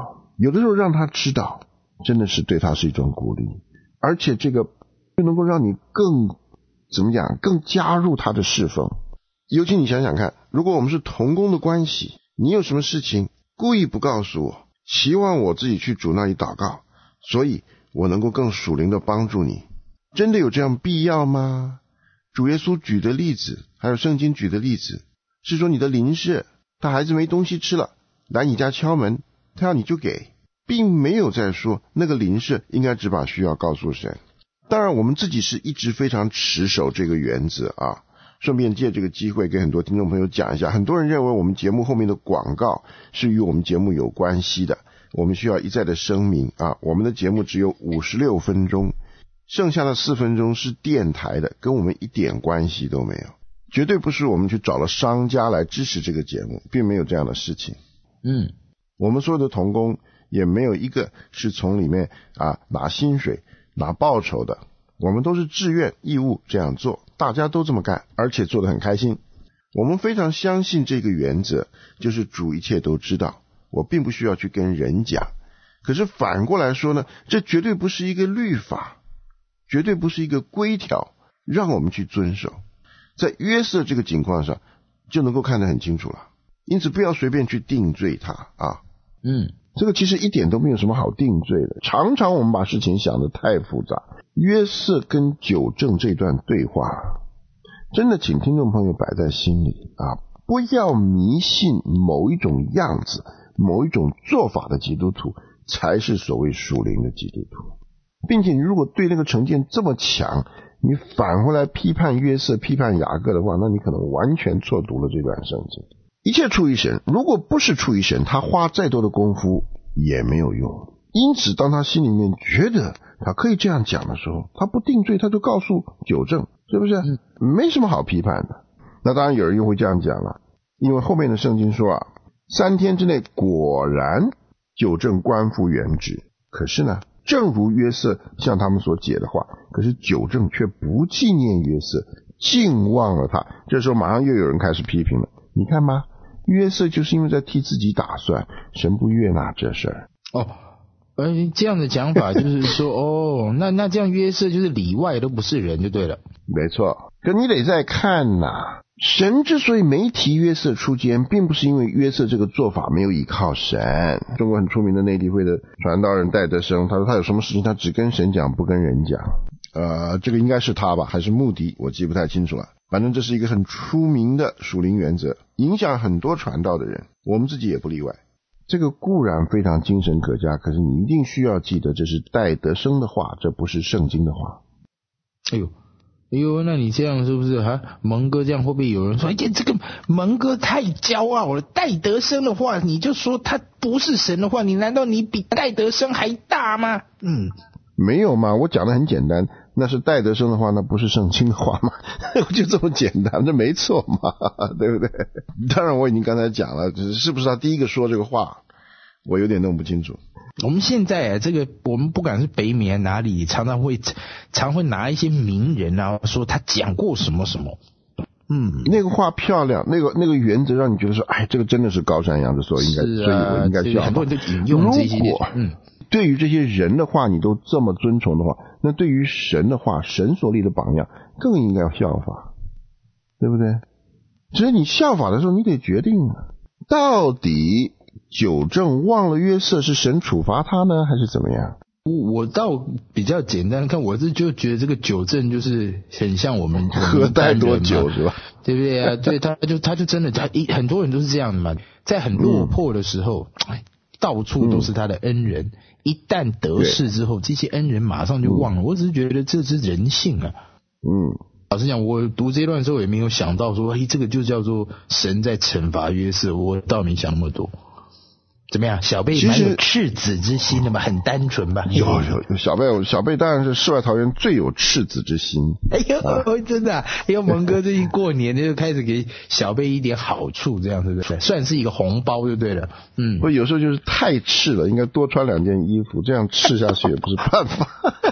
有的时候让他知道，真的是对他是一种鼓励，而且这个就能够让你更怎么讲，更加入他的侍奉。尤其你想想看，如果我们是同工的关系，你有什么事情故意不告诉我，希望我自己去主那里祷告，所以我能够更属灵的帮助你，真的有这样必要吗？主耶稣举的例子，还有圣经举的例子，是说你的邻舍他孩子没东西吃了，来你家敲门，他要你就给，并没有在说那个邻舍应该只把需要告诉神。当然我们自己是一直非常持守这个原则啊。顺便借这个机会给很多听众朋友讲一下，很多人认为我们节目后面的广告是与我们节目有关系的，我们需要一再的声明啊，我们的节目只有56分钟，剩下的4分钟是电台的，跟我们一点关系都没有，绝对不是我们去找了商家来支持这个节目，并没有这样的事情。我们所有的同工也没有一个是从里面拿薪水拿报酬的，我们都是自愿义务这样做，大家都这么干，而且做得很开心。我们非常相信这个原则，就是主一切都知道，我并不需要去跟人讲。可是反过来说呢，这绝对不是一个律法，绝对不是一个规条，让我们去遵守。在约瑟这个情况上就能够看得很清楚了，因此不要随便去定罪他啊。这个其实一点都没有什么好定罪的，常常我们把事情想得太复杂。约瑟跟酒政这段对话，真的请听众朋友摆在心里啊，不要迷信某一种样子某一种做法的基督徒才是所谓属灵的基督徒，并且你如果对那个成见这么强，你反回来批判约瑟批判雅各的话，那你可能完全错读了这段圣经。一切出于神，如果不是出于神，他花再多的功夫也没有用。因此当他心里面觉得他可以这样讲的时候，他不定罪，他就告诉酒政，是不是？没什么好批判的。那当然有人又会这样讲了，因为后面的圣经说3天之内果然酒政官复原职。可是呢，正如约瑟向他们所解的话，可是酒政却不纪念约瑟，竟忘了他。这时候马上又有人开始批评了，你看吧，约瑟就是因为在替自己打算，神不悦纳这事儿。 这样的讲法就是说那这样约瑟就是里外都不是人就对了。 没错，可你得再看神之所以没提约瑟出监，并不是因为约瑟这个做法没有依靠神。中国很出名的内地会的传道人戴德生，他说他有什么事情他只跟神讲不跟人讲。这个应该是他吧，还是穆迪，我记不太清楚了。反正这是一个很出名的属灵原则，影响很多传道的人，我们自己也不例外。这个固然非常精神可嘉，可是你一定需要记得，这是戴德生的话，这不是圣经的话。 哎呦，那你这样是不是蒙哥这样会不会有人说这个蒙哥太骄傲了，戴德生的话你就说他不是神的话，你难道你比戴德生还大吗？ 没有嘛，我讲的很简单，那是戴德生的话，那不是圣经的话嘛就这么简单，这没错嘛，对不对？当然我已经刚才讲了，是不是他第一个说这个话，我有点弄不清楚。 我们现在这个我们不管是北美哪里，常会拿一些名人说他讲过什么什么。 那个话漂亮，那个原则让你觉得说，这个真的是高山仰止，所以我应该需要。 很多人就引用这些。 对于这些人的话你都这么尊崇的话，那对于神的话，神所立的榜样更应该要效法，对不对？只是你效法的时候，你得决定到底酒政忘了约瑟是神处罚他呢，还是怎么样？ 我倒比较简单看，我就觉得这个酒政就是很像我们喝太多酒是吧？ 对不对啊？对，他就真的很多人都是这样的嘛，在很落魄的时候，到处都是他的恩人，一旦得势之后，这些恩人马上就忘了。我只是觉得这是人性啊。老实讲，我读这段的时候也没有想到说，这个就叫做神在惩罚约瑟，我倒没想那么多。怎么样，小贝蛮有赤子之心的嘛，很单纯吧？ 有小贝当然是世外桃源最有赤子之心。 真的蒙哥最近过年就开始给小贝一点好处，这样对不对？算是一个红包就对了。 我有时候就是太赤了，应该多穿2件衣服，这样赤下去也不是办法。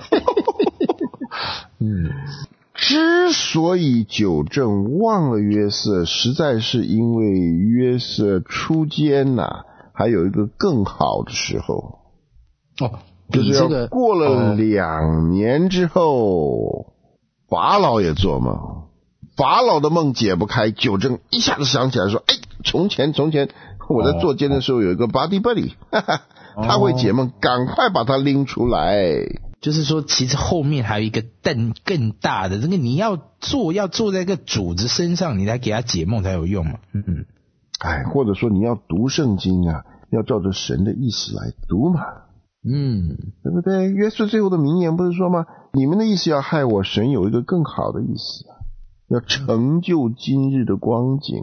之所以酒政忘了约瑟，实在是因为约瑟出监还有一个更好的时候。 就是要过了2年之后，法老也做梦，法老的梦解不开，九正一下子想起来说，从前我在做监的时候有一个 body buddy， 他会解梦，赶快把他拎出来。 就是说其实后面还有一个更大的，这个你要坐在一个主子身上，你才给他解梦才有用嘛。 或者说你要读圣经啊，要照着神的意思来读嘛。对不对？约瑟最后的名言不是说吗？你们的意思要害我，神有一个更好的意思，要成就今日的光景。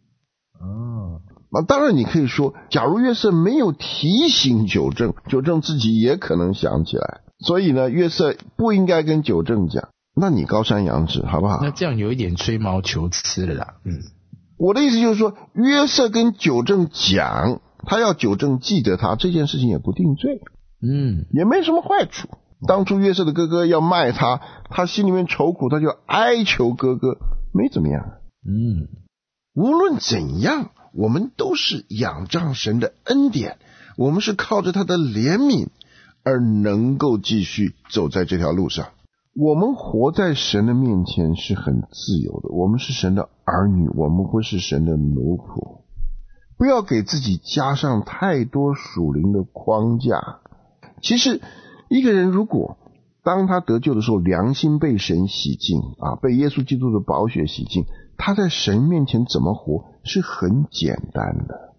当然你可以说，假如约瑟没有提醒九正自己也可能想起来，所以呢，约瑟不应该跟九正讲，那你高山仰止好不好？ 那这样有一点吹毛求疵了啦。 我的意思就是说，约瑟跟九正讲，他要九正记得他，这件事情也不定罪，也没什么坏处。当初约瑟的哥哥要卖他，他心里面愁苦，他就哀求哥哥，没怎么样。无论怎样，我们都是仰仗神的恩典，我们是靠着他的怜悯而能够继续走在这条路上。我们活在神的面前是很自由的，我们是神的儿女，我们不是神的奴仆。不要给自己加上太多属灵的框架。其实一个人如果当他得救的时候，良心被神洗净被耶稣基督的宝血洗净，他在神面前怎么活是很简单的。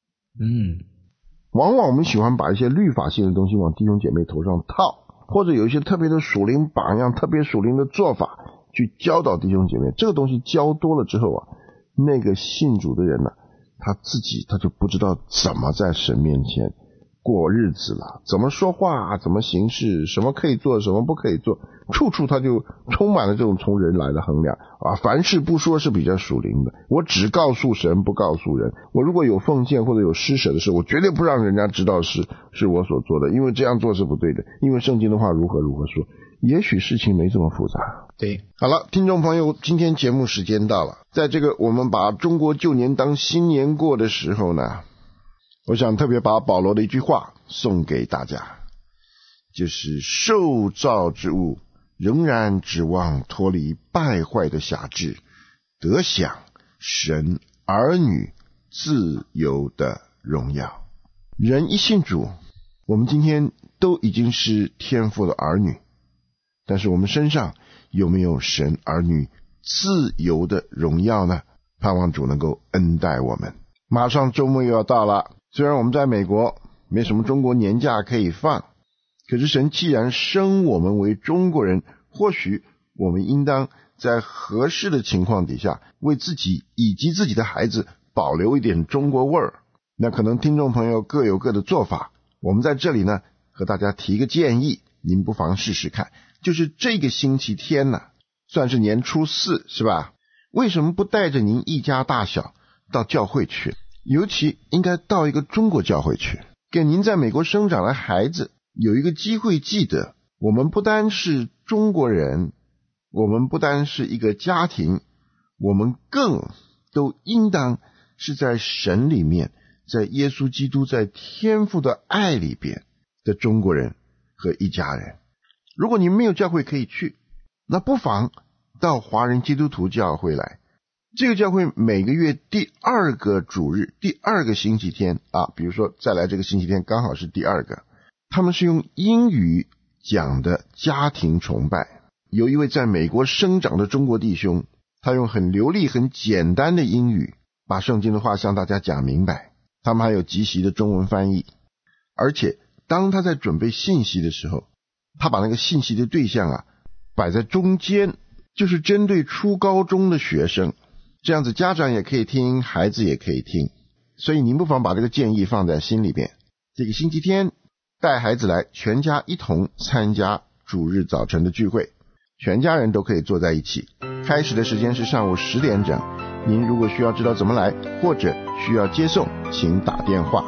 往往我们喜欢把一些律法性的东西往弟兄姐妹头上套，或者有一些特别的属灵榜样，特别属灵的做法去教导弟兄姐妹。这个东西教多了之后那个信主的人他就不知道怎么在神面前过日子了，怎么说话，怎么行事，什么可以做，什么不可以做，处处他就充满了这种从人来的衡量凡事不说是比较属灵的，我只告诉神不告诉人，我如果有奉献或者有施舍的事，我绝对不让人家知道是我所做的，因为这样做是不对的，因为圣经的话如何说。也许事情没这么复杂。 对， 好了，听众朋友，今天节目时间到了，在这个我们把中国旧年当新年过的时候呢，我想特别把保罗的一句话送给大家，就是受造之物仍然指望脱离败坏的辖制，得享神儿女自由的荣耀。人一信主，我们今天都已经是天父的儿女，但是我们身上有没有神儿女自由的荣耀呢？盼望主能够恩待我们。马上周末又要到了，虽然我们在美国没什么中国年假可以放，可是神既然生我们为中国人，或许我们应当在合适的情况底下，为自己以及自己的孩子保留一点中国味儿。那可能听众朋友各有各的做法，我们在这里呢和大家提个建议，您不妨试试看。就是这个星期天呢，算是年初4是吧？为什么不带着您一家大小到教会去？尤其应该到一个中国教会去，给您在美国生长的孩子有一个机会记得，我们不单是中国人，我们不单是一个家庭，我们更都应当是在神里面，在耶稣基督，在天父的爱里边的中国人和一家人。如果你没有教会可以去，那不妨到华人基督徒教会来。这个教会每个月第2个主日，第2个星期天比如说再来这个星期天刚好是第2个，他们是用英语讲的家庭崇拜。有一位在美国生长的中国弟兄，他用很流利很简单的英语把圣经的话向大家讲明白，他们还有即席的中文翻译。而且当他在准备信息的时候，他把那个信息的对象摆在中间，就是针对初高中的学生，这样子家长也可以听，孩子也可以听。所以您不妨把这个建议放在心里边，这个星期天带孩子来，全家一同参加主日早晨的聚会，全家人都可以坐在一起。开始的时间是上午10点整。您如果需要知道怎么来，或者需要接送，请打电话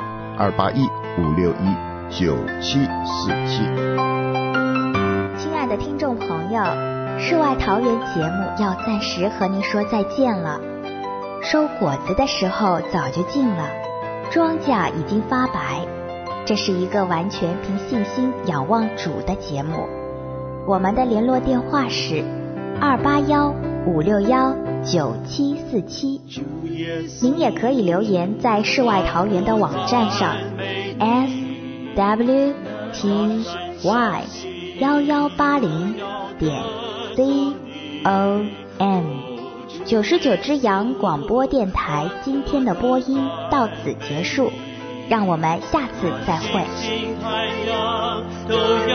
281-561-9747。 亲爱的听众朋友，世外桃源节目要暂时和您说再见了。收果子的时候早就近了，庄稼已经发白， 这是一个完全凭信心仰望主的节目。我们的联络电话是281-561-9747。您也可以留言在世外桃源的网站上 swty1180.com。99只羊广播电台今天的播音到此结束，让我们下次再会。